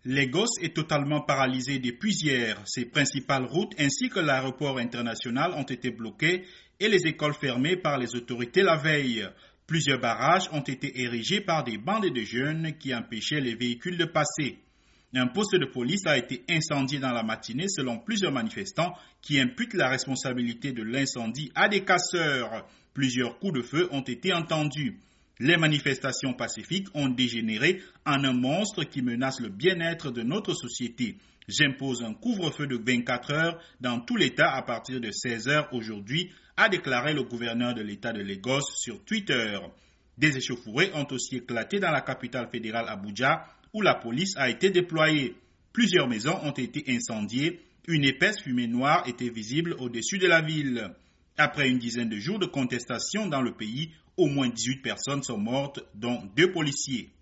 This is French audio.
Lagos est totalement paralysé depuis hier. Ses principales routes ainsi que l'aéroport international ont été bloqués et les écoles fermées par les autorités la veille. Plusieurs barrages ont été érigés par des bandes de jeunes qui empêchaient les véhicules de passer. Un poste de police a été incendié dans la matinée selon plusieurs manifestants qui imputent la responsabilité de l'incendie à des casseurs. Plusieurs coups de feu ont été entendus. Les manifestations pacifiques ont dégénéré en un monstre qui menace le bien-être de notre société. J'impose un couvre-feu de 24 heures dans tout l'État à partir de 16 heures aujourd'hui, a déclaré le gouverneur de l'État de Lagos sur Twitter. Des échauffourées ont aussi éclaté dans la capitale fédérale Abuja, où la police a été déployée. Plusieurs maisons ont été incendiées. Une épaisse fumée noire était visible au-dessus de la ville. Après une dizaine de jours de contestation dans le pays, au moins 18 personnes sont mortes, dont 2 policiers.